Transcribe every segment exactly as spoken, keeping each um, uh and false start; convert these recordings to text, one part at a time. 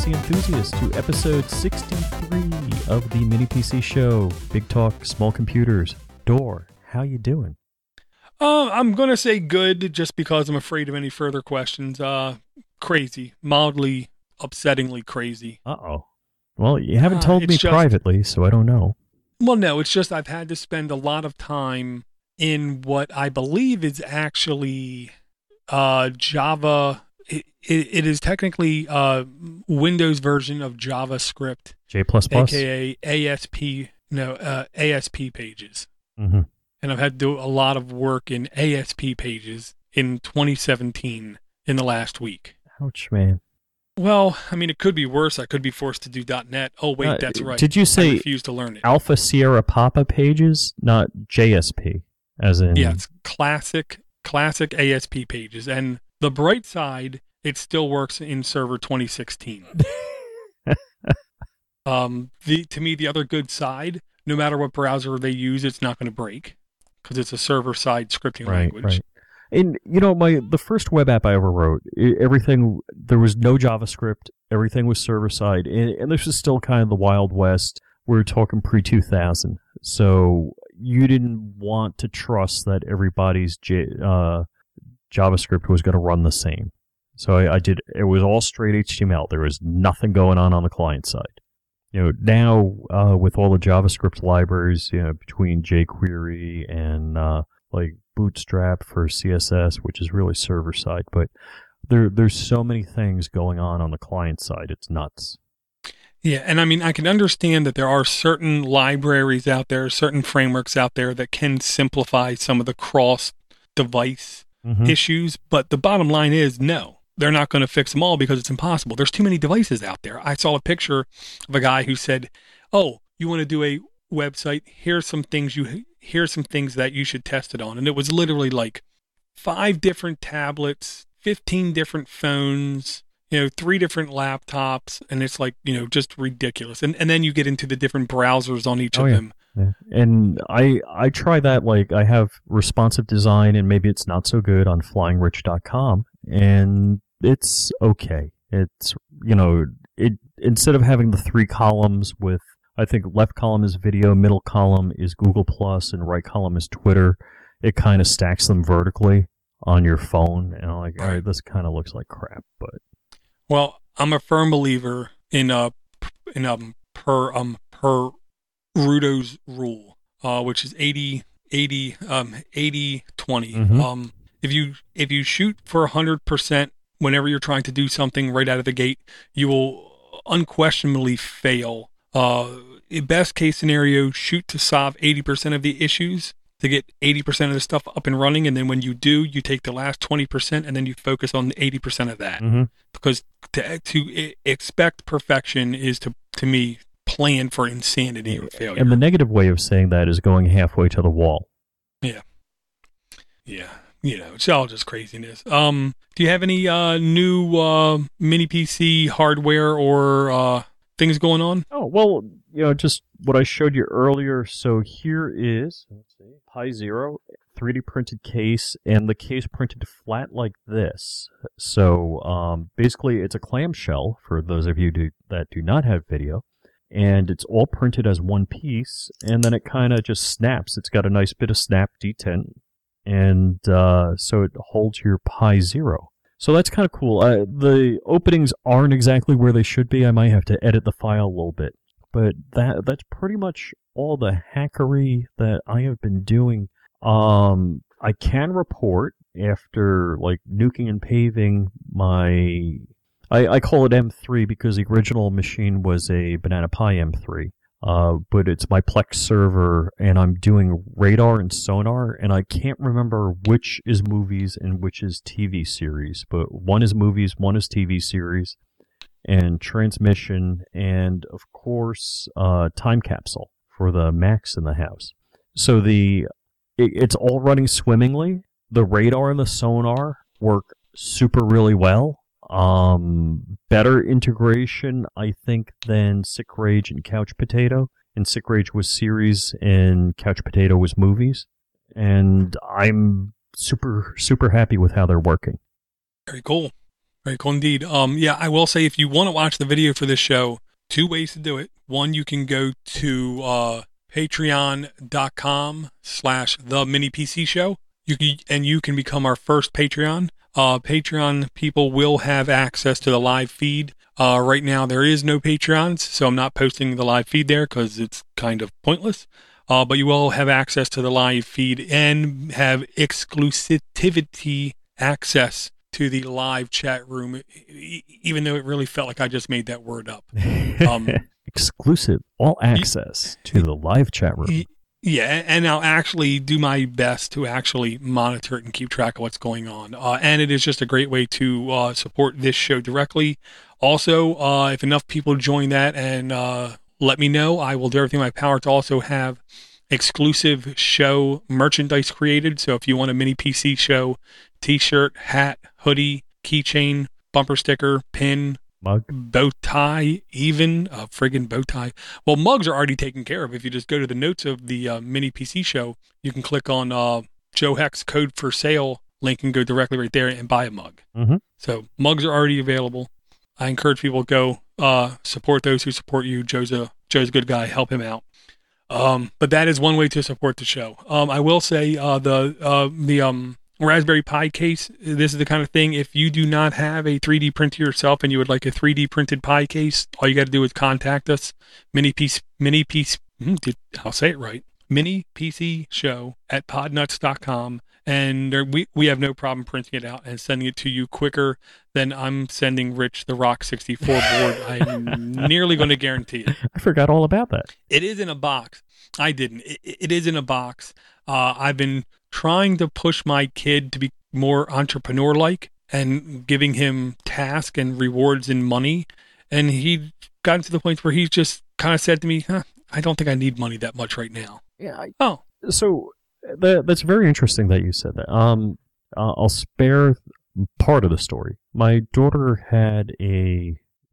C enthusiasts, to episode sixty-three of the Mini P C Show. Big Talk, Small Computers. Door, how you doing? Uh, I'm going to say good just because I'm afraid of any further questions. Uh, crazy. Mildly, upsettingly crazy. Uh-oh. Well, you haven't Uh, told it's me just- privately, so I don't know. Well, no, it's just I've had to spend a lot of time in what I believe is actually uh, Java. It, it, it is technically a Windows version of JavaScript, J plus plus? aka A S P, no, uh, A S P pages. Mm-hmm. And I've had to do a lot of work in A S P pages in twenty seventeen in the last week. Ouch, man. Well, I mean, it could be worse. I could be forced to do .NET. Oh, wait, Uh, that's right. Did you I say refuse to learn it. Alpha Sierra Papa pages, not J S P, as in... Yeah, it's classic, classic A S P pages. And the bright side, it still works in Server twenty sixteen. um, the to me, the other good side, no matter what browser they use, it's not going to break because it's a server-side scripting Right, language. right. And, you know, my the first web app I ever wrote, I everything, there was no JavaScript, everything was server-side, and, and this was still kind of the Wild West. We were talking pre two thousand, so you didn't want to trust that everybody's J, uh, JavaScript was going to run the same. So I, I did, it was all straight H T M L. There was nothing going on on the client side. You know, now, uh, with all the JavaScript libraries, you know, between jQuery and, uh, like Bootstrap for C S S, which is really server side, but there, there's so many things going on on the client side. It's nuts. Yeah, and I mean, I can understand that there are certain libraries out there, certain frameworks out there that can simplify some of the cross-device Mm-hmm. issues, but the bottom line is no. They're not going to fix them all because it's impossible. There's too many devices out there. I saw a picture of a guy who said, "Oh, you want to do a website? Here's some things you here's some things that you should test it on." And it was literally like five different tablets, fifteen different phones, you know, three different laptops, and it's like, you know, just ridiculous. And and then you get into the different browsers on each Oh, of yeah. them. Yeah. And I I try that, like I have responsive design and maybe it's not so good on flying rich dot com, and it's okay. It's, you know, it instead of having the three columns with, I think left column is video, middle column is Google Plus, and right column is Twitter, it kind of stacks them vertically on your phone, and I'm like, all right, this kind of looks like crap, but Well, I'm a firm believer in uh in um per um per Rudo's rule, uh, which is eighty, eighty, um, eighty, twenty. Mhm. Um, if you if you shoot for one hundred percent whenever you're trying to do something right out of the gate, you will unquestionably fail. Uh, in best case scenario, shoot to solve eighty percent of the issues to get eighty percent of the stuff up and running, and then when you do, you take the last twenty percent and then you focus on the eighty percent of that. mm-hmm. Because to to e- expect perfection is to to me plan for insanity or failure. And the negative way of saying that is going halfway to the wall. Yeah. Yeah. You know, it's all just craziness. Um, do you have any uh, new uh, mini P C hardware or uh, things going on? Oh, well, you know, just what I showed you earlier. So here is, let's see, Pi Zero, three D printed case, and the case printed flat like this. So um, basically, it's a clamshell for those of you do, that do not have video. And it's all printed as one piece, and then it kind of just snaps. It's got a nice bit of snap detent, and uh, so it holds your Pi Zero. So that's kind of cool. Uh, the openings aren't exactly where they should be. I might have to edit the file a little bit. But that that's pretty much all the hackery that I have been doing. Um, I can report after like nuking and paving my... I, I call it M three because the original machine was a Banana Pi M three, uh, but it's my Plex server, and I'm doing radar and sonar, and I can't remember which is movies and which is T V series, but one is movies, one is T V series, and transmission, and of course, uh, time capsule for the Macs in the house. So the it, it's all running swimmingly. The radar and the sonar work super really well. Um, better integration, I think, than Sick Rage and Couch Potato. And Sick Rage was series, and Couch Potato was movies. And I'm super, super happy with how they're working. Very cool. Very cool indeed. Um, yeah, I will say if you want to watch the video for this show, two ways to do it. One, you can go to uh, patreon.com slash the mini PC show. You can, and you can become our first Patreon. Uh, Patreon people will have access to the live feed. Uh, right now, there is no Patreons, so I'm not posting the live feed there because it's kind of pointless. Uh, but you will have access to the live feed and have exclusivity access to the live chat room, even though it really felt like I just made that word up. Um, Exclusive, all access y- to the live chat room. Y- yeah, and I'll actually do my best to actually monitor it and keep track of what's going on. Uh, and it is just a great way to uh, support this show directly. Also, uh, if enough people join that and uh, let me know, I will do everything in my power to also have exclusive show merchandise created. So if you want a mini P C show t-shirt, hat, hoodie, keychain, bumper sticker, pin, mug, bow tie, even a friggin' bow tie. Well, mugs are already taken care of. If you just go to the notes of the uh, mini P C show, you can click on uh, Joe Heck's code for sale link and go directly right there and buy a mug. Mm-hmm. So mugs are already available. I encourage people to go uh, support those who support you. Joe's a Joe's a good guy. Help him out. Um, but that is one way to support the show. Um, I will say uh, the uh, the um, Raspberry Pi case, this is the kind of thing, if you do not have a three D printer yourself and you would like a three D printed Pi case, all you got to do is contact us. Mini piece, mini piece, I'll say it right. Mini P C show at podnuts dot com. And there, we, we have no problem printing it out and sending it to you quicker than I'm sending Rich the Rock sixty-four board. I'm nearly going to guarantee it. I forgot all about that. It is in a box. I didn't. It, it is in a box. Uh, I've been trying to push my kid to be more entrepreneur-like and giving him tasks and rewards and money. And he gotten to the point where he's just kind of said to me, huh, I don't think I need money that much right now. Yeah. I, oh. So that, that's very interesting that you said that. Um, uh, I'll spare part of the story. My daughter had a,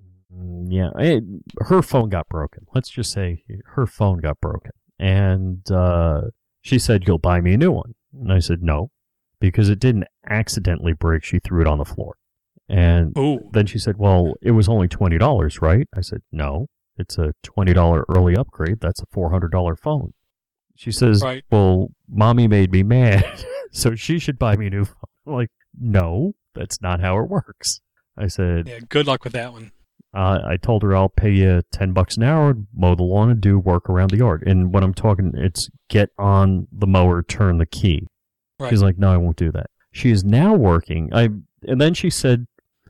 yeah, it, her phone got broken. Let's just say her phone got broken. And uh, she said, you'll buy me a new one. And I said, no, because it didn't accidentally break. She threw it on the floor. And Ooh. Then she said, well, it was only twenty dollars, right? I said, no, it's a twenty dollars early upgrade. That's a four hundred dollars phone. She says, right. Well, mommy made me mad, so she should buy me a new phone. I'm like, no, that's not how it works. I said, yeah, good luck with that one. Uh, I told her I'll pay you ten bucks an hour, mow the lawn, and do work around the yard. And when I'm talking, it's get on the mower, turn the key. Right. She's like, no, I won't do that. She is now working. I and then she said,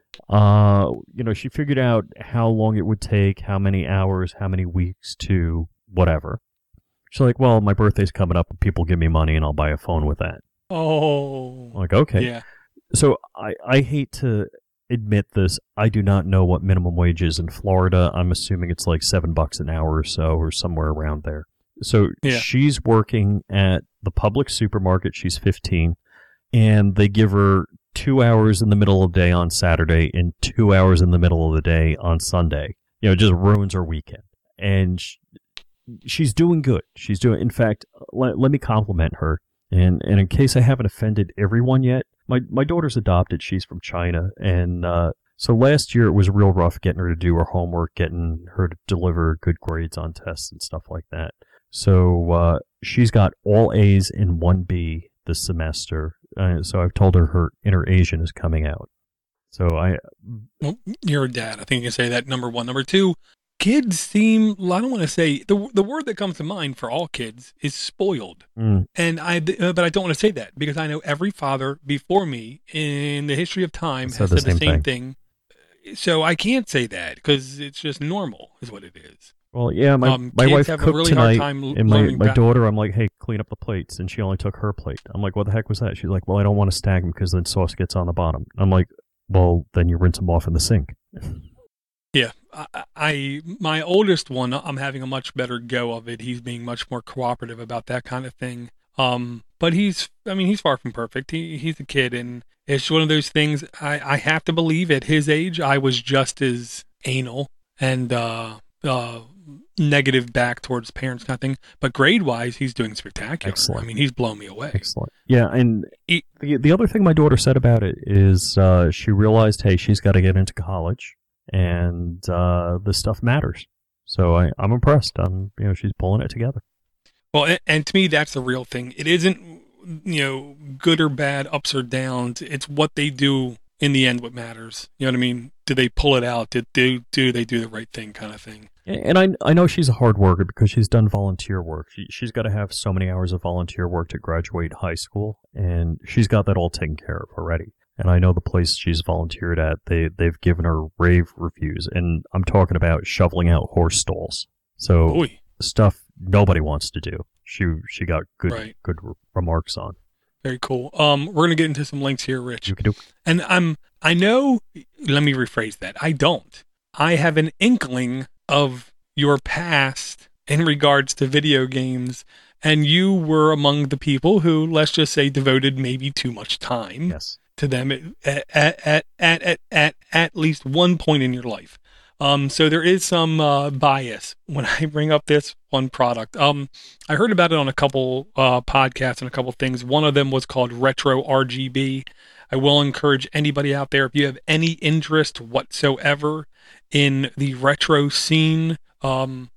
uh, you know, she figured out how long it would take, how many hours, how many weeks to whatever. She's like, well, my birthday's coming up, and people give me money, and I'll buy a phone with that. Oh, I'm like, okay. Yeah. So I I hate to admit this, I do not know what minimum wage is in Florida. I'm assuming it's like seven bucks an hour or so, or somewhere around there. So yeah. She's working at the public supermarket. She's fifteen, and they give her two hours in the middle of the day on Saturday and two hours in the middle of the day on Sunday. You know, it just ruins her weekend. And she, she's doing good. She's doing, in fact, let, let me compliment her. And, and in case I haven't offended everyone yet, My my daughter's adopted. She's from China. And uh, so last year it was real rough getting her to do her homework, getting her to deliver good grades on tests and stuff like that. So uh, she's got all A's and one B this semester. Uh, so I've told her her Inner Asian is coming out. So I... Well, you're a dad. I think you can say that, number one. Number two, kids seem, I don't want to say, the the word that comes to mind for all kids is spoiled. Mm. And I, uh, but I don't want to say that because I know every father before me in the history of time has the said the same same thing. thing. So I can't say that because it's just normal is what it is. Well, yeah, my, um, my wife have cooked a really tonight, hard time and my, learning my back. daughter, I'm like, hey, clean up the plates, and she only took her plate. I'm like, what the heck was that? She's like, well, I don't want to stack them because then sauce gets on the bottom. I'm like, well, then you rinse them off in the sink. Yeah, I, I my oldest one, I'm having a much better go of it. He's being much more cooperative about that kind of thing. Um, but he's, I mean, he's far from perfect. He he's a kid, and it's one of those things. I, I have to believe at his age, I was just as anal and uh, uh, negative back towards parents kind of thing. But grade-wise, he's doing spectacular. Excellent. I mean, he's blown me away. Excellent. Yeah, and He- the, the other thing my daughter said about it is uh, she realized, hey, she's got to get into college, and uh, this stuff matters. So I, I'm impressed. I'm, you know, she's pulling it together. Well, and, and to me, that's the real thing. It isn't, you know, good or bad, ups or downs. It's what they do in the end what matters. You know what I mean? Did they pull it out? Did do do they do the right thing, kind of thing? And I I know she's a hard worker because she's done volunteer work. She, she's got to have so many hours of volunteer work to graduate high school, and she's got that all taken care of already. And I know the place she's volunteered at, they, they've given her rave reviews, and I'm talking about shoveling out horse stalls. So Oy. stuff nobody wants to do. She she got good Right. good re- remarks on. Very cool. Um, we're gonna get into some links here, Rich. You can do. And I'm I know. Let me rephrase that. I don't. I have an inkling of your past in regards to video games, and you were among the people who, let's just say, devoted maybe too much time Yes. to them at at at at at, at, at least one point in your life. Um, so there is some uh, bias when I bring up this one product. Um, I heard about it on a couple uh, podcasts and a couple things. One of them was called Retro R G B. I will encourage anybody out there, if you have any interest whatsoever in the retro scene, um,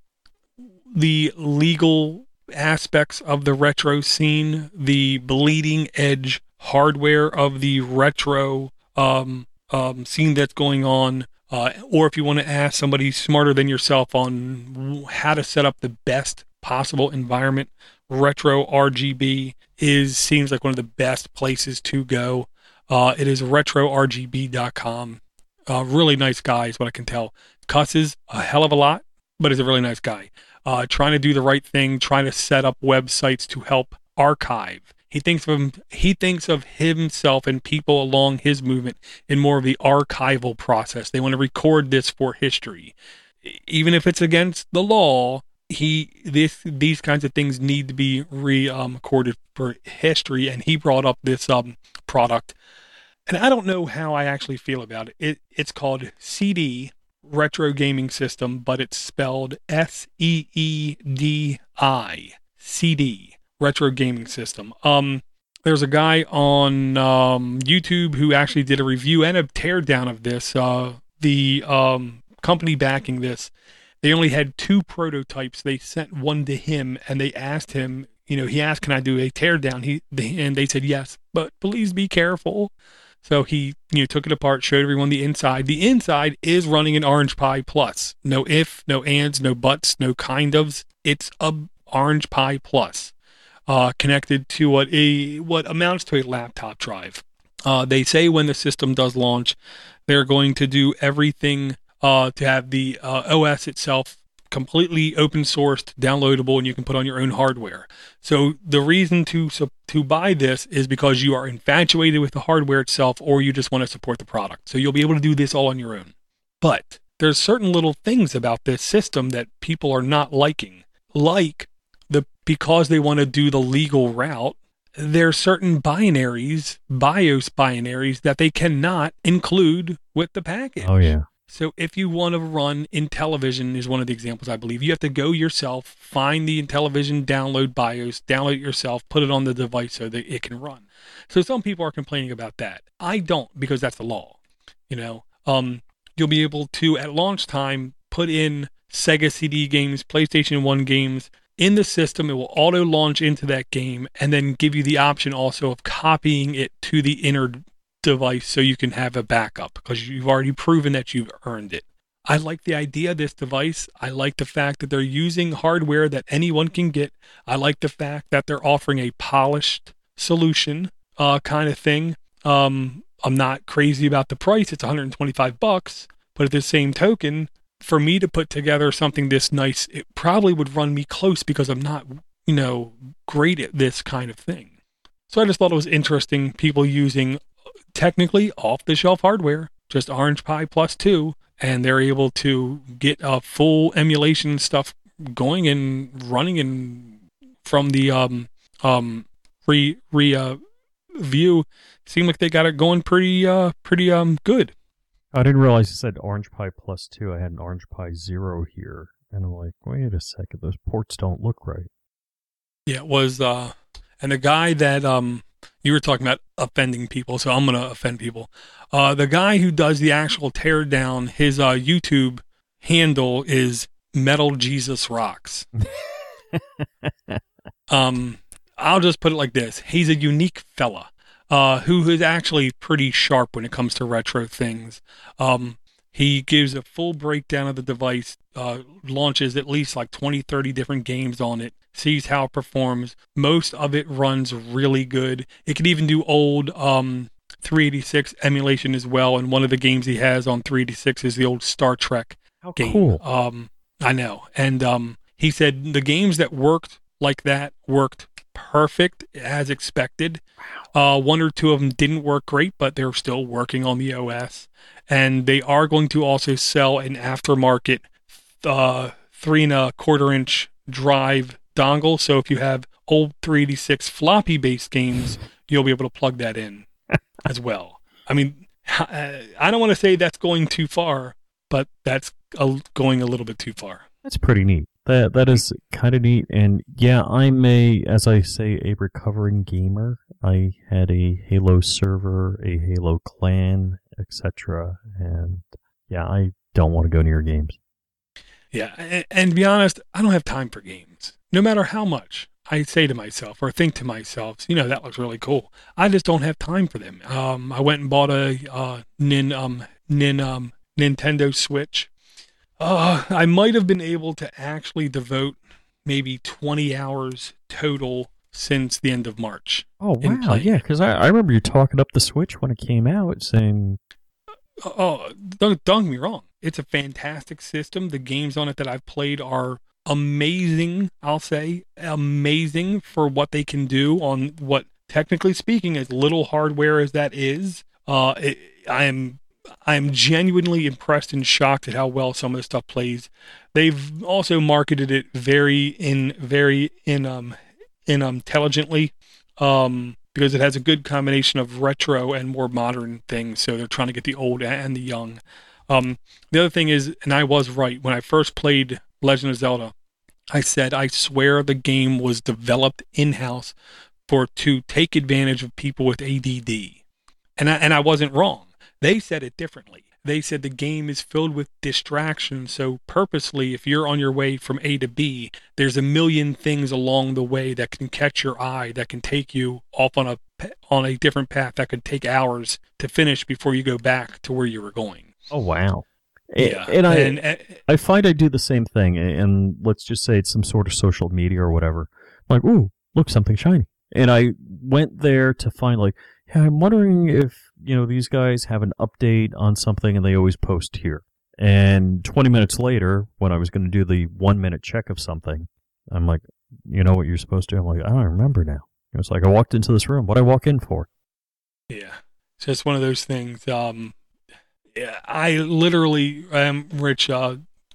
the legal aspects of the retro scene, the bleeding edge hardware of the retro um, um, scene that's going on, uh, or if you want to ask somebody smarter than yourself on how to set up the best possible environment, Retro R G B is seems like one of the best places to go. Uh, it is retro R G B dot com. Uh, really nice guy is what I can tell. Cusses a hell of a lot, but is a really nice guy. Uh, trying to do the right thing, trying to set up websites to help archive. He thinks of him, he thinks of himself and people along his movement in more of the archival process. They want to record this for history, even if it's against the law. He this these kinds of things need to be re um, recorded for history, and he brought up this um product, and I don't know how I actually feel about it. It it's called C D Retro Gaming System, but it's spelled S E E D I C D Retro Gaming System. Um, there's a guy on um, YouTube who actually did a review and a teardown of this. Uh, the um, company backing this, they only had two prototypes. They sent one to him, and they asked him, you know, he asked, "Can I do a teardown?" He and they said yes, but please be careful. So he, you know, took it apart, showed everyone the inside. The inside is running an Orange Pi Plus. No if, no ands, no buts, no kind ofs. It's a Orange Pi Plus, uh, connected to what a what amounts to a laptop drive. Uh, they say when the system does launch, they're going to do everything uh, to have the uh, O S itself completely open sourced, downloadable, and you can put on your own hardware. So the reason to to buy this is because you are infatuated with the hardware itself, or you just want to support the product. So you'll be able to do this all on your own. But there's certain little things about this system that people are not liking, like the because they want to do the legal route. There's certain binaries, BIOS binaries, that they cannot include with the package. Oh yeah. So if you want to run Intellivision, is one of the examples, I believe, you have to go yourself, find the Intellivision download BIOS, download it yourself, put it on the device so that it can run. So some people are complaining about that. I don't, because that's the law. You know, um, you'll be able to, at launch time, put in Sega C D games, PlayStation one games in the system. It will auto launch into that game and then give you the option also of copying it to the inner device so you can have a backup, because you've already proven that you've earned it. I like the idea of this device. I like the fact that they're using hardware that anyone can get. I like the fact that they're offering a polished solution uh, kind of thing. Um, I'm not crazy about the price. It's one hundred twenty-five bucks, but at the same token, for me to put together something this nice, it probably would run me close because I'm not, you know, great at this kind of thing. So I just thought it was interesting, people using technically off-the-shelf hardware, just Orange Pi Plus two, and they're able to get a full emulation stuff going and running and from the um um re re uh, view. Seemed like they got it going pretty uh pretty um good. I didn't realize you said Orange Pi Plus two. I had an Orange Pi Zero here. And I'm like, wait a second, those ports don't look right. Yeah, it was, uh, and the guy that, um, you were talking about offending people, so I'm going to offend people. Uh, the guy who does the actual tear down, his uh, YouTube handle is Metal Jesus Rocks. um, I'll just put it like this. He's a unique fella uh, who is actually pretty sharp when it comes to retro things. Um, he gives a full breakdown of the device, uh, launches at least like twenty, thirty different games on it, sees how it performs. Most of it runs really good. It can even do old um, three eighty-six emulation as well. And one of the games he has on three eighty-six is the old Star Trek How game. cool. Um, I know. And um, he said the games that worked like that worked perfect as expected. Uh, one or two of them didn't work great, but they're still working on the O S. And they are going to also sell an aftermarket uh, three and a quarter inch drive dongle. So if you have old three eighty-six floppy based games, you'll be able to plug that in as well. I mean, I don't want to say that's going too far, but that's a, going a little bit too far. That's pretty neat. That that is kind of neat. And yeah, I'm a, as I say, a recovering gamer. I had a Halo server, a Halo clan, et cetera. And yeah, I don't want to go near games. Yeah, and, and to be honest, I don't have time for games. No matter how much I say to myself or think to myself, you know, that looks really cool. I just don't have time for them. Um, I went and bought a uh, nin, um, nin, um, Nintendo Switch. Uh, I might have been able to actually devote maybe twenty hours total since the end of March. Oh, wow. Yeah, because I, I remember you talking up the Switch when it came out, saying... Oh, don't, don't get me wrong. It's a fantastic system. The games on it that I've played are amazing, I'll say. Amazing for what they can do on what, technically speaking, as little hardware as that is. Uh, it, I am... I'm genuinely impressed and shocked at how well some of the stuff plays. They've also marketed it very in very in um in um, intelligently um because it has a good combination of retro and more modern things. So they're trying to get the old and the young. Um, the other thing is, and I was right when I first played Legend of Zelda, I said I swear the game was developed in-house for to take advantage of people with A D D, and I, and I wasn't wrong. They said it differently. They said the game is filled with distractions, so purposely, if you're on your way from A to B, there's a million things along the way that can catch your eye, that can take you off on a on a different path that could take hours to finish before you go back to where you were going. Oh, wow. Yeah. And I, and, uh, I find I do the same thing, and let's just say it's some sort of social media or whatever. I'm like, ooh, look, something shiny. And I went there to find, like, yeah, I'm wondering if, you know, these guys have an update on something and they always post here. And twenty minutes later, when I was going to do the one minute check of something, I'm like, you know what you're supposed to do? I'm like, I don't remember now. It was like I walked into this room. What'd I walk in for? Yeah. It's just one of those things. Um, yeah, I literally am, Rich, uh,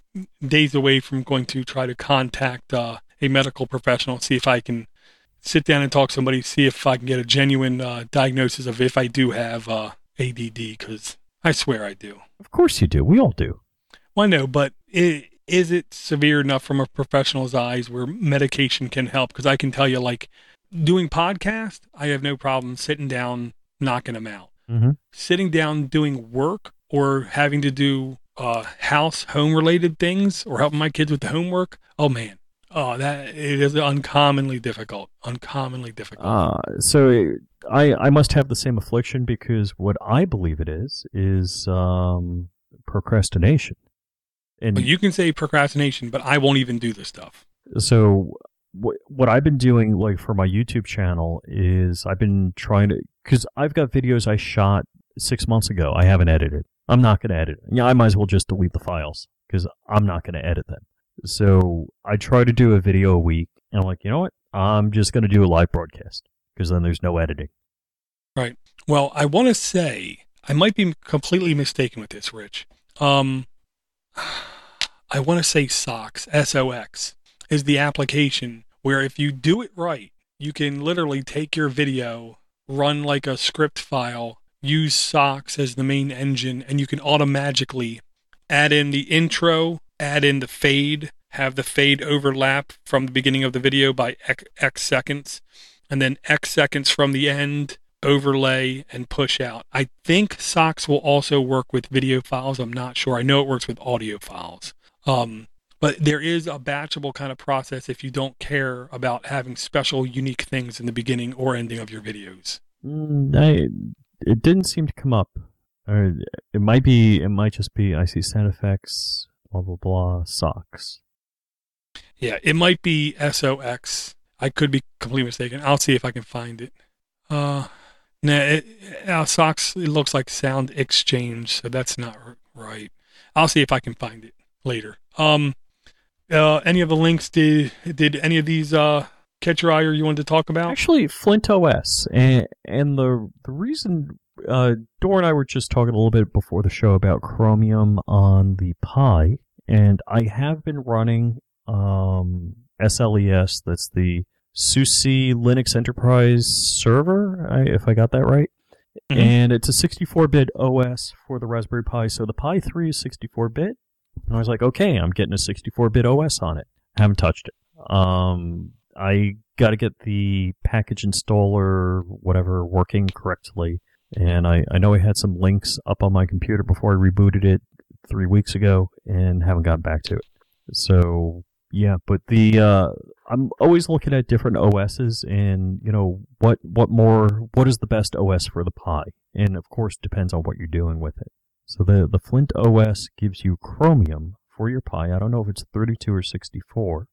days away from going to try to contact uh, a medical professional, see if I can sit down and talk to somebody, see if I can get a genuine uh, diagnosis of if I do have uh, A D D, because I swear I do. Of course you do. We all do. Well, I know, but it, is it severe enough from a professional's eyes where medication can help? Because I can tell you, like, doing podcast, I have no problem sitting down, knocking them out. Mm-hmm. Sitting down doing work or having to do uh, house, home-related things or helping my kids with the homework, oh, man. Oh, that it is uncommonly difficult. Uncommonly difficult. Uh, so it, I I must have the same affliction, because what I believe it is is um, procrastination. And But you can say procrastination, but I won't even do this stuff. so what what I've been doing, like for my YouTube channel, is I've been trying to, because I've got videos I shot six months ago. I haven't edited. I'm not going to edit. Yeah, I might as well just delete the files because I'm not going to edit them. So I try to do a video a week, and I'm like, you know what? I'm just going to do a live broadcast, because then there's no editing. Right. Well, I want to say, I might be completely mistaken with this, Rich. Um, I want to say SOX, S O X, is the application where if you do it right, you can literally take your video, run like a script file, use SOX as the main engine, and you can automatically add in the intro, add in the fade, have the fade overlap from the beginning of the video by X, X seconds, and then X seconds from the end, overlay, and push out. I think Sox will also work with video files. I'm not sure. I know it works with audio files. Um, but there is a batchable kind of process if you don't care about having special, unique things in the beginning or ending of your videos. Mm, I, it didn't seem to come up. Or it might be, it might just be, I see sound effects, blah, blah, blah, Sox. Yeah, it might be S O X. I could be completely mistaken. I'll see if I can find it. Uh, nah, it, uh, Sox, it looks like Sound Exchange, so that's not right. I'll see if I can find it later. Um, uh, any of the links, did did any of these uh, catch your eye or you wanted to talk about? Actually, Flint O S. And, and the, the reason, uh, Dor and I were just talking a little bit before the show about Chromium on the Pi, and I have been running um, S L E S, that's the SUSE Linux Enterprise Server, I, if I got that right. Mm-hmm. And it's a sixty-four bit O S for the Raspberry Pi, so the Pi three is sixty-four bit. And I was like, okay, I'm getting a sixty-four bit O S on it. Haven't touched it. Um, I got to get the package installer, whatever, working correctly. And I, I know I had some links up on my computer before I rebooted it three weeks ago and haven't gotten back to it. So, yeah, but the uh, I'm always looking at different O Ss and, you know, what, what more, what is the best O S for the Pi? And, of course, depends on what you're doing with it. So the, the Flint O S gives you Chromium for your Pi. I don't know if it's thirty-two or sixty-four.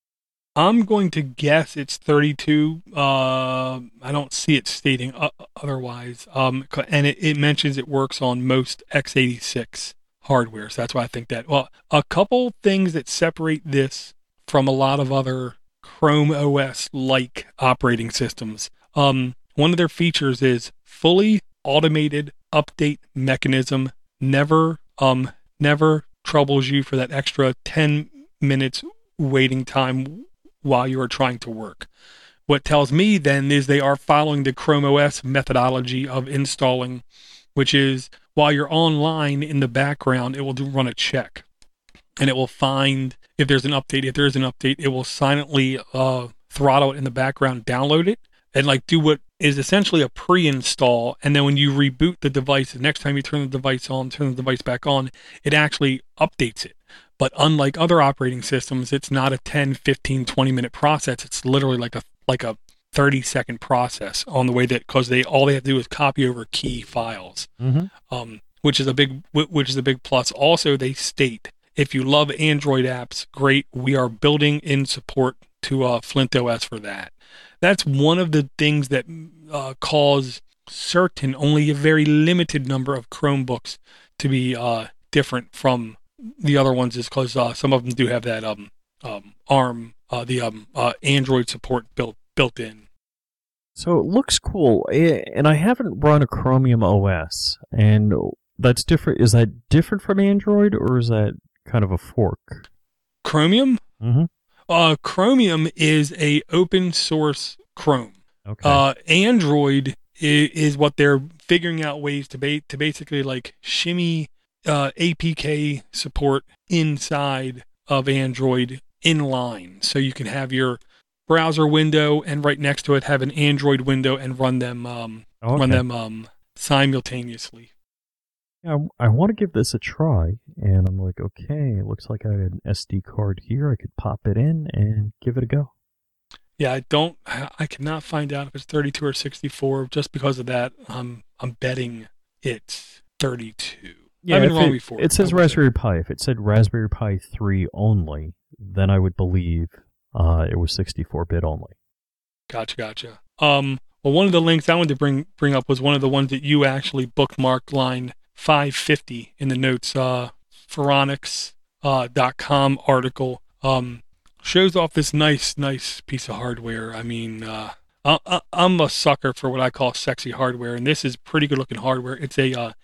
I'm going to guess it's thirty-two. Uh, I don't see it stating uh, otherwise. Um, and it, it mentions it works on most x eighty-six hardware. So that's why I think that. Well, a couple things that separate this from a lot of other Chrome O S-like operating systems. Um, one of their features is fully automated update mechanism. Never, um, never troubles you for that extra ten minutes waiting time while you are trying to work. What tells me then is they are following the Chrome O S methodology of installing, which is while you're online in the background, it will do, run a check. And it will find if there's an update. If there is an update, it will silently uh, throttle it in the background, download it, and like do what is essentially a pre-install. And then when you reboot the device, the next time you turn the device on, turn the device back on, it actually updates it. But unlike other operating systems, it's not a ten, fifteen, twenty minute process. It's literally like a like a thirty second process on the way that, because they all they have to do is copy over key files, mm-hmm. um, which is a big which is a big plus. Also, they state if you love Android apps, great. We are building in support to uh, Flint O S for that. That's one of the things that uh, cause certain only a very limited number of Chromebooks to be uh, different from the other ones, is because uh, some of them do have that um, um, ARM, uh, the um, uh, Android support built built in. So it looks cool, and I haven't run a Chromium O S, and that's different. Is that different from Android, or is that kind of a fork? Chromium? Mm-hmm. Uh, Chromium is a open source Chrome. Okay. Uh, Android is, is what they're figuring out ways to ba- to basically like shimmy uh, A P K support inside of Android inline, so you can have your browser window and right next to it have an Android window and run them um, okay. run them um, simultaneously. Yeah, I, I want to give this a try, and I'm like, okay, it looks like I have an S D card here. I could pop it in and give it a go. Yeah, I don't. I cannot find out if it's thirty-two or sixty-four. Just because of that, I'm I'm betting it's thirty-two. Yeah, I've been wrong it, before. It says Raspberry Pi. If it said Raspberry Pi three only, then I would believe uh, it was sixty-four bit only. Gotcha, gotcha. Um, well, one of the links I wanted to bring bring up was one of the ones that you actually bookmarked, line five fifty in the notes. Uh, Phoronix dot com uh, article um, shows off this nice, nice piece of hardware. I mean, uh, I, I'm a sucker for what I call sexy hardware, and this is pretty good looking hardware. It's a uh,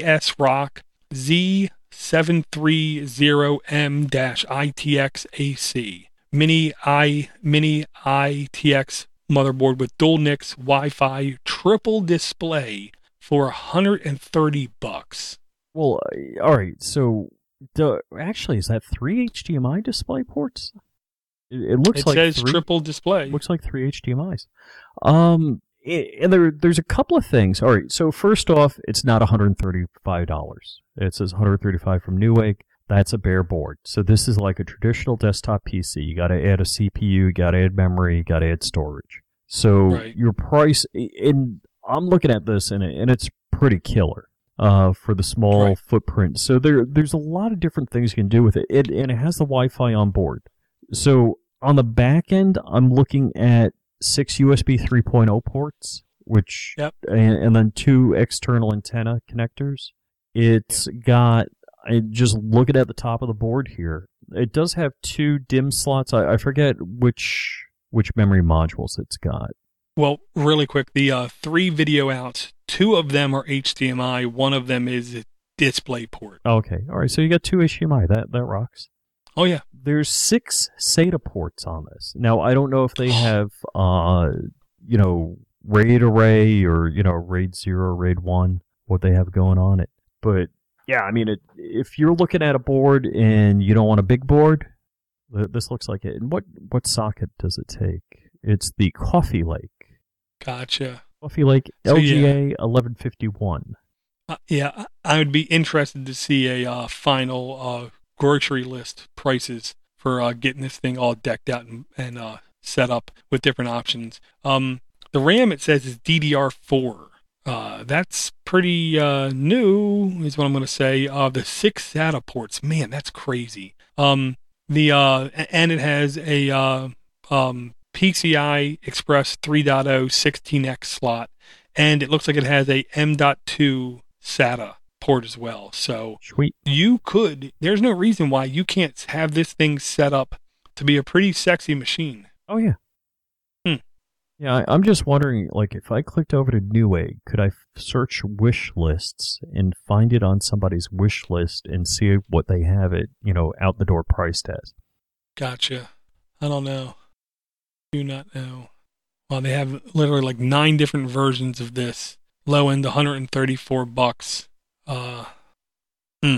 ASRock Z seven thirty M I T X A C mini i mini I T X motherboard with dual N I C S, Wi-Fi, triple display for one hundred thirty bucks. Well, all right. So Do, actually, is that three H D M I display ports? It, it looks it like says three, triple display. Looks like three H D M Is. Um, and there, there's a couple of things. All right, so first off, it's not one hundred thirty-five dollars. It says one hundred thirty-five dollars from Newegg. That's a bare board. So this is like a traditional desktop P C. You got to add a C P U, you got to add memory, you got to add storage. So Right. your price, and I'm looking at this, and, it, and it's pretty killer. Uh, for the small Right. footprint. So there, there's a lot of different things you can do with it. it. And it has the Wi-Fi on board. So on the back end, I'm looking at six U S B three point oh ports, which Yep. and, and then two external antenna connectors. It's got, I just looking at the top of the board here, it does have two DIMM slots. I, I forget which which memory modules it's got. Well, really quick, the uh, three video outs, two of them are H D M I, one of them is a display port. Okay, all right. So you got two H D M I. That that rocks. Oh, yeah. There's six SATA ports on this. Now I don't know if they have, uh, you know, RAID array or you know RAID zero, RAID one, what they have going on it. But yeah, I mean, it, if you're looking at a board and you don't want a big board, th- this looks like it. And what what socket does it take? It's the Coffee Lake. Gotcha. Coffee Lake So, L G A eleven fifty-one. Uh, yeah, I- I would be interested to see a uh, final uh, grocery list prices for uh, getting this thing all decked out and, and uh, set up with different options. Um, the RAM, it says, is D D R four. Uh, that's pretty uh, new, is what I'm going to say. Uh, the six SATA ports, man, that's crazy. Um, the uh, and it has a uh, um, P C I Express three point oh sixteen X slot, and it looks like it has a M dot two SATA port as well. So Sweet. you could, there's no reason why you can't have this thing set up to be a pretty sexy machine. Oh yeah. Hmm. Yeah, I, I'm just wondering, like, if I clicked over to Newegg, could I f- search wish lists and find it on somebody's wish list and see what they have it, you know, out the door priced as? Gotcha. I don't know. Do not know. Well, they have literally like nine different versions of this. Low end, one hundred thirty-four bucks. Uh, hmm.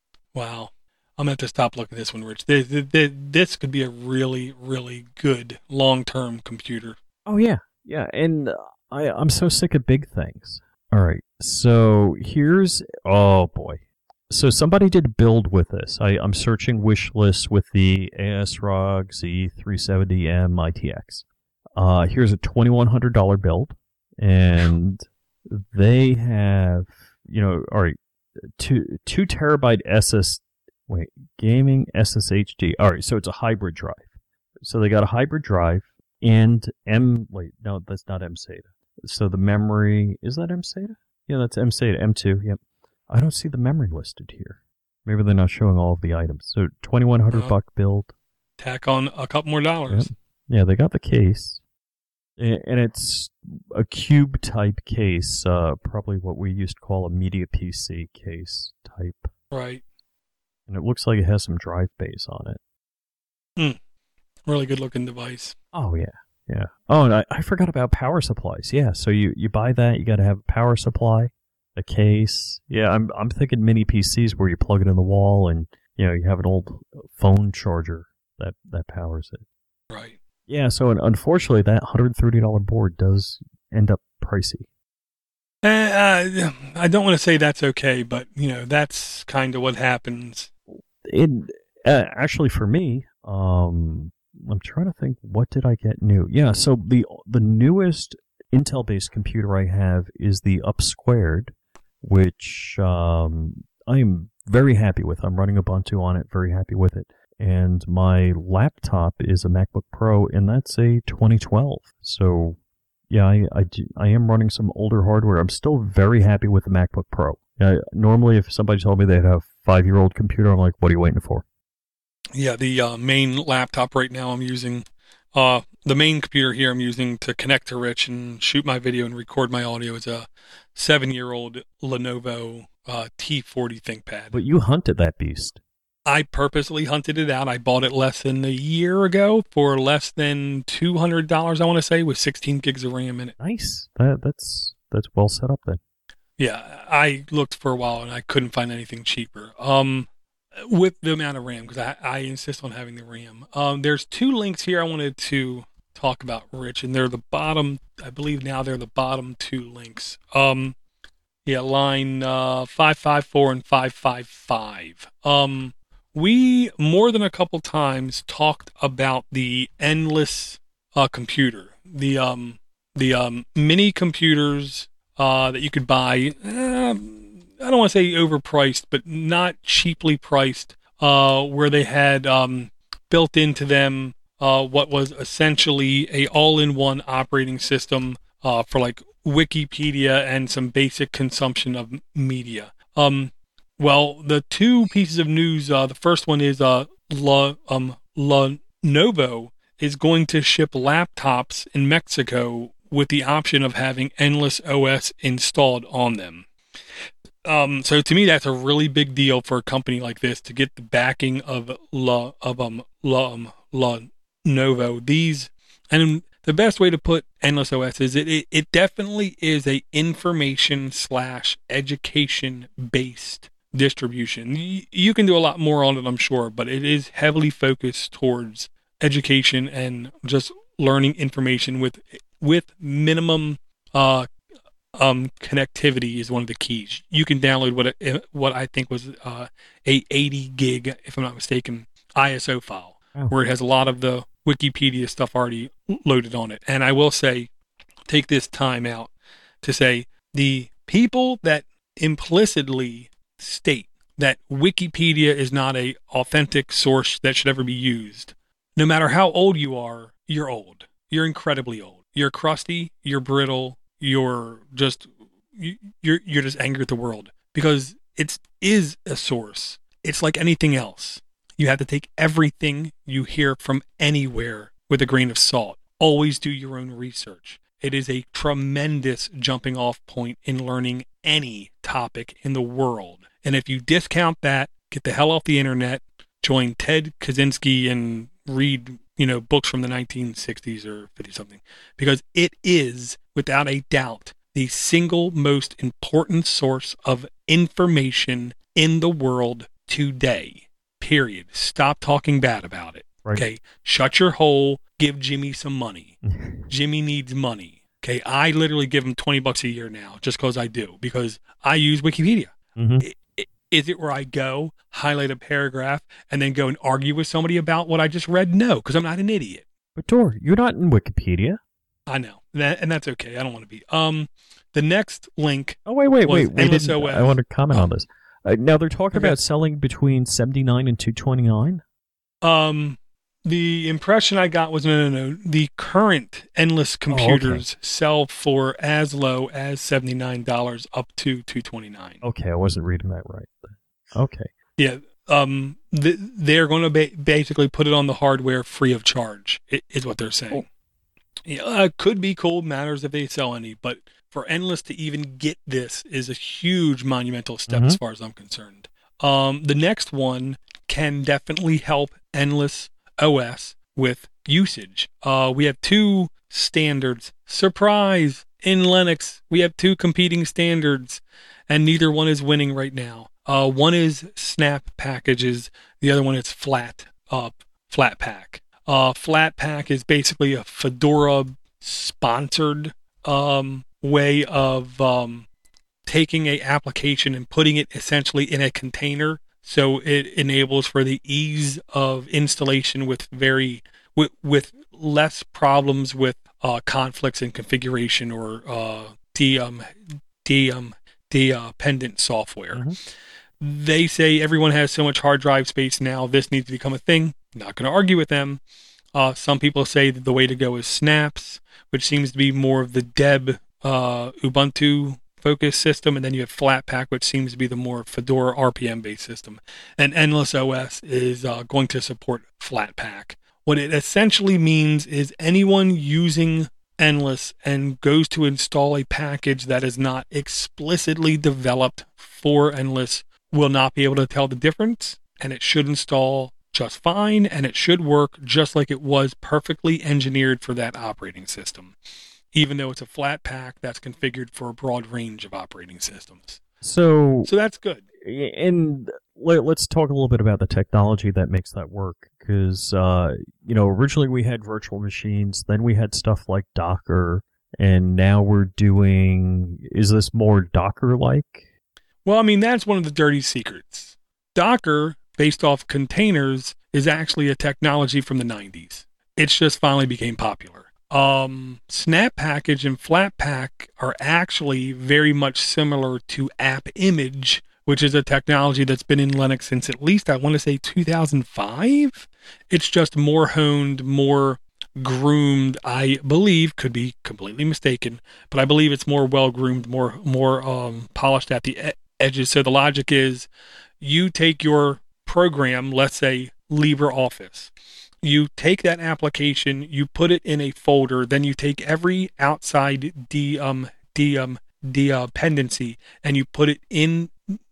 Wow. I'm going to have to stop looking at this one, Rich. This, this, this could be a really, really good long-term computer. Oh yeah, yeah, and I I'm so sick of big things. All right, so here's oh boy, so somebody did a build with this. I I'm searching wish lists with the ASRock Z three seventy M I T X. Uh, here's a twenty-one hundred dollars build, and they have you know all right two two terabyte S S wait gaming S S H D. All right, so it's a hybrid drive. So they got a hybrid drive. And M, wait, no, that's not M SATA. So the memory, is that M SATA? Yeah, that's M SATA, M two, yep. I don't see the memory listed here. Maybe they're not showing all of the items. So twenty-one hundred Uh, buck build. Tack on a couple more dollars. Yep. Yeah, they got the case. A- And it's a cube type case, uh, probably what we used to call a media P C case type. Right. And it looks like it has some drive bays on it. Really good looking device. Oh, yeah. Yeah. Oh, and I, I forgot about power supplies. Yeah, so you, you buy that, you got to have a power supply, a case. Yeah, I'm I'm thinking mini P Cs where you plug it in the wall and, you know, you have an old phone charger that, that powers it. Right. Yeah, so unfortunately, that one hundred thirty dollars board does end up pricey. Uh, uh, I don't want to say that's okay, but, you know, that's kind of what happens. It uh, actually, for me, um, I'm trying to think, what did I get new? Yeah, so the the newest Intel-based computer I have is the Up Squared, which um, I'm very happy with. I'm running Ubuntu on it, very happy with it. And my laptop is a MacBook Pro, and that's a twenty twelve. So, yeah, I, I, do, I am running some older hardware. I'm still very happy with the MacBook Pro. Uh, normally, if somebody told me they'd have a five-year-old computer, I'm like, what are you waiting for? Yeah, the uh, main laptop right now I'm using, uh, the main computer here I'm using to connect to Rich and shoot my video and record my audio is a seven-year-old Lenovo uh, T forty ThinkPad. But you hunted that beast. I purposely hunted it out. I bought it less than a year ago for less than two hundred dollars, I want to say, with sixteen gigs of RAM in it. Nice. That that's that's well set up then. Yeah, I looked for a while and I couldn't find anything cheaper. Um, with the amount of RAM, because I, I insist on having the RAM. Um, there's two links here I wanted to talk about, Rich, and they're the bottom. I believe now they're the bottom two links. Um, yeah, line uh, five five four and five five five. Um, we more than a couple times talked about the endless uh, computer, the um, the um, mini computers uh, that you could buy. Uh, I don't want to say overpriced, but not cheaply priced, uh, where they had um, built into them uh, what was essentially a all-in-one operating system uh, for like Wikipedia and some basic consumption of media. Um, well, the two pieces of news, uh, the first one is uh, La, um, Lenovo is going to ship laptops in Mexico with the option of having Endless O S installed on them. Um, so to me, that's a really big deal for a company like this to get the backing of La of um La um, Lenovo. These, and the best way to put Endless O S is it it, it definitely is a information slash education based distribution. You, you can do a lot more on it, I'm sure, but it is heavily focused towards education and just learning information with with minimum uh Um, connectivity is one of the keys. You can download what it, what I think was uh, a eighty gig, if I'm not mistaken, I S O file, oh. where it has a lot of the Wikipedia stuff already loaded on it. And I will say, take this time out to say the people that implicitly state that Wikipedia is not a authentic source that should ever be used. No matter how old you are, you're old. You're incredibly old. You're crusty. You're brittle. You're just you're you're just angry at the world because it is a source. It's like anything else. You have to take everything you hear from anywhere with a grain of salt. Always do your own research. It is a tremendous jumping off point in learning any topic in the world. And if you discount that, get the hell off the internet, join Ted Kaczynski and read, you know, books from the nineteen sixties or fifty something, because it is, without a doubt, the single most important source of information in the world today. Period. Stop talking bad about it. Right. Okay. Shut your hole. Give Jimmy some money. Jimmy needs money. Okay. I literally give him twenty bucks a year now just because I do, because I use Wikipedia. Mm-hmm. It, it, is it where I go, highlight a paragraph, and then go and argue with somebody about what I just read? No, because I'm not an idiot. But Dor, you're not in Wikipedia. I know, that, and that's okay. I don't want to be. Um, the next link. Oh wait, wait, wait. We Endless O S. I want to comment oh. on this. Uh, now they're talking okay. about selling between seventy-nine and two twenty-nine. Um, the impression I got was no, no, no. The current Endless computers oh, okay. sell for as low as seventy-nine dollars up to two twenty-nine. Okay, I wasn't reading that right. Okay. Yeah. Um, th- they're going to ba- basically put it on the hardware free of charge. Is what they're saying. Oh. Yeah, uh, could be cool. Matters if they sell any, but for Endless to even get this is a huge monumental step, mm-hmm. as far as I'm concerned. Um, the next one can definitely help Endless O S with usage. Uh, we have two standards. Surprise! In Linux, we have two competing standards, and neither one is winning right now. Uh, one is snap packages. The other one is flat up, flat pack. Uh, Flatpak is basically a Fedora sponsored um, way of um, taking a application and putting it essentially in a container. So it enables for the ease of installation with very with, with less problems with uh, conflicts in configuration or uh, de um, de um, dependent software. Mm-hmm. They say everyone has so much hard drive space now. This needs to become a thing. Not going to argue with them. Uh, some people say that the way to go is Snaps, which seems to be more of the Deb uh, Ubuntu focused system, and then you have Flatpak, which seems to be the more Fedora R P M based system. And Endless O S is uh, going to support Flatpak. What it essentially means is anyone using Endless and goes to install a package that is not explicitly developed for Endless will not be able to tell the difference, and it should install just fine, and it should work just like it was perfectly engineered for that operating system, even though it's a flat pack that's configured for a broad range of operating systems. So, so that's good. and let, let's talk a little bit about the technology that makes that work. Because, uh, you know, originally we had virtual machines, then we had stuff like Docker, and now we're doing, is this more Docker-like? Well, I mean, that's one of the dirty secrets. Docker, based off containers, is actually a technology from the nineties. It's just finally became popular. Um, Snap Package and Flatpak are actually very much similar to AppImage, which is a technology that's been in Linux since at least, I want to say, two thousand five. It's just more honed, more groomed, I believe, could be completely mistaken, but I believe it's more well-groomed, more more um, polished at the e- edges. So the logic is you take your program, let's say LibreOffice, you take that application, you put it in a folder, then you take every outside de, um, de, um, dependency and you put it in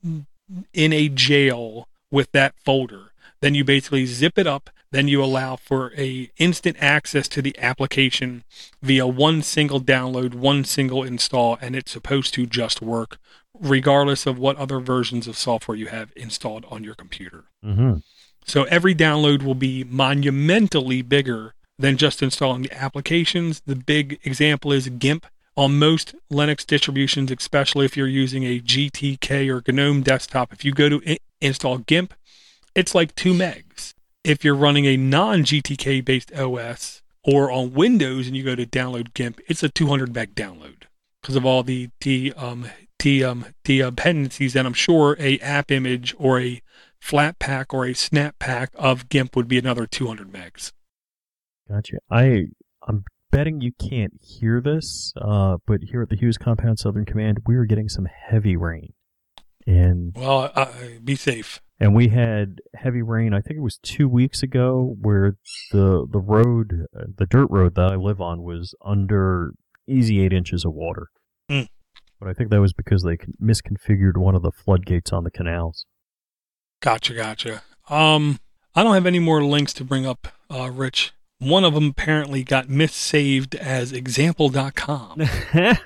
in a jail with that folder. Then you basically zip it up. Then you allow for a instant access to the application via one single download, one single install, and it's supposed to just work regardless of what other versions of software you have installed on your computer. Mm-hmm. So every download will be monumentally bigger than just installing the applications. The big example is GIMP. On most Linux distributions, especially if you're using a G T K or GNOME desktop, if you go to I- install GIMP, it's like two megs. If you're running a non-G T K based O S or on Windows and you go to download GIMP, it's a two hundred meg download because of all the the um the um the dependencies. And I'm sure a AppImage or a Flatpak or a Snap Pack of GIMP would be another two hundred megs. Gotcha. I I'm betting you can't hear this, uh, but here at the Hughes Compound Southern Command, we were getting some heavy rain, and well, uh, be safe. And we had heavy rain. I think it was two weeks ago, where the the road, uh, the dirt road that I live on, was under easy eight inches of water. Mm. But I think that was because they misconfigured one of the floodgates on the canals. Gotcha, gotcha. Um, I don't have any more links to bring up, uh, Rich. One of them apparently got missaved as example dot com. I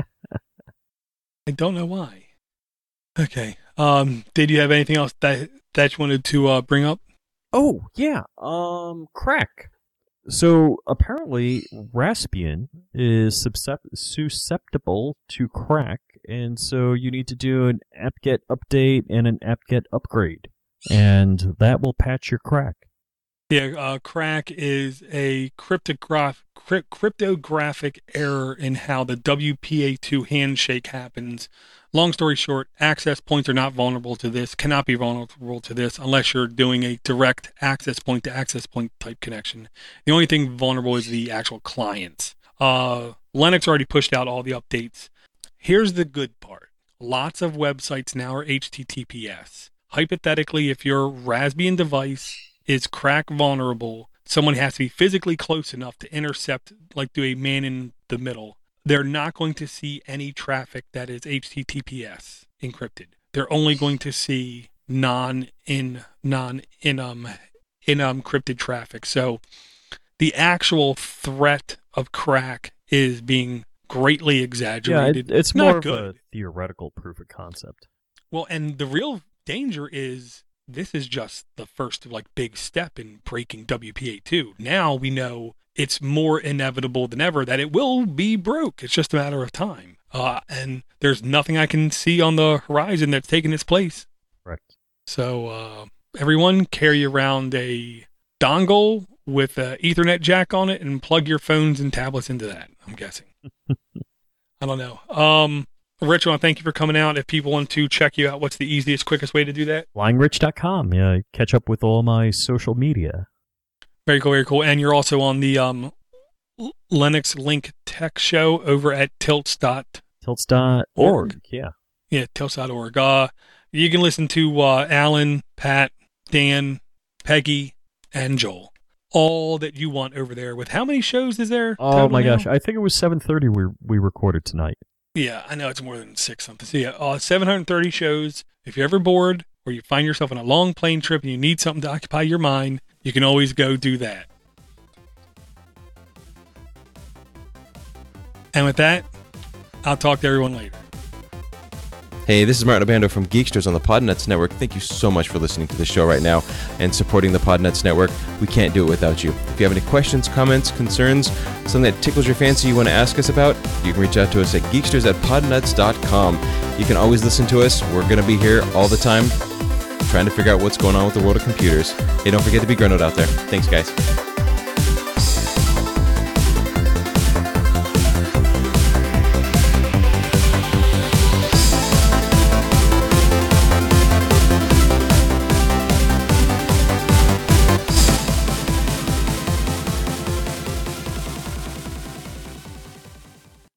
don't know why. Okay. Um, did you have anything else that that you wanted to uh, bring up? Oh, yeah. Um, crack. So apparently Raspbian is susceptible to crack, and so you need to do an apt-get update and an apt-get upgrade, and that will patch your crack. Yeah, uh, crack is a cryptograph, crypt, cryptographic error in how the W P A two handshake happens. Long story short, access points are not vulnerable to this, cannot be vulnerable to this unless you're doing a direct access point to access point type connection. The only thing vulnerable is the actual clients. Uh, Linux already pushed out all the updates. Here's the good part. Lots of websites now are H T T P S. Hypothetically, if your Raspbian device is crack vulnerable, someone has to be physically close enough to intercept, like do a man in the middle. They're not going to see any traffic that is H T T P S encrypted. They're only going to see non in non in um in um encrypted traffic. So the actual threat of crack is being greatly exaggerated. Yeah, it, it's not more good. of a theoretical proof of concept. Well, and the real danger is this is just the first like big step in breaking W P A two. Now we know it's more inevitable than ever that it will be broke. It's just a matter of time. Uh, and there's nothing I can see on the horizon that's taking its place. Correct. So uh, everyone carry around a dongle with an Ethernet jack on it and plug your phones and tablets into that, I'm guessing. I don't know. Um, Rich, I want to thank you for coming out. If people want to check you out, what's the easiest, quickest way to do that? flying rich dot com. Yeah, catch up with all my social media. Very cool, very cool. And you're also on the um, Linux Link Tech Show over at tilts dot tilts dot org. Yeah. Yeah, tilts dot org. Uh, you can listen to uh, Alan, Pat, Dan, Peggy, and Joel. All that you want over there. With how many shows is there? Oh my now? gosh, I think it was seven thirty we we recorded tonight. Yeah, I know it's more than six something. So yeah, uh, seven hundred thirty shows. If you're ever bored or you find yourself on a long plane trip and you need something to occupy your mind, you can always go do that. And with that, I'll talk to everyone later. Hey, this is Martin Obando from Geeksters on the Podnuts Network. Thank you so much for listening to the show right now and supporting the Podnuts Network. We can't do it without you. If you have any questions, comments, concerns, something that tickles your fancy you want to ask us about, you can reach out to us at geeksters at podnuts dot com. You can always listen to us. We're going to be here all the time trying to figure out what's going on with the world of computers. Hey, don't forget to be grown out there. Thanks, guys.